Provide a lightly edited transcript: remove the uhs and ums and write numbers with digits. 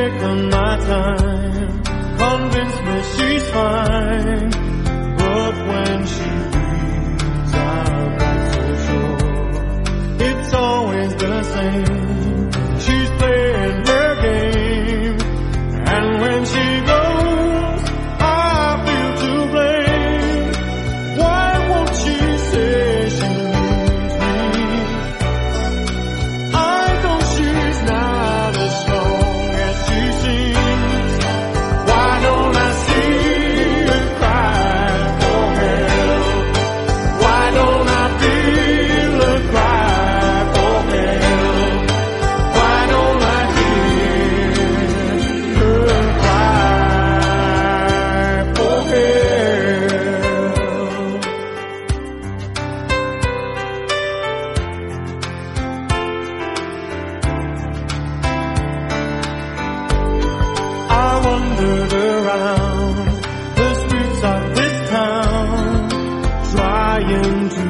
taken my time, convinced me she's fine, but when she leaves I'm not so sure. It's always the same, she's playing her game, and when she goes I feel to blame. Why won't she say she leaves me? I know she's not as strong as she seems. Why don't I see her cry for help? Why don't I feel her cry for help? Why don't I hear her cry for help? I wandered around the streets of this town, trying to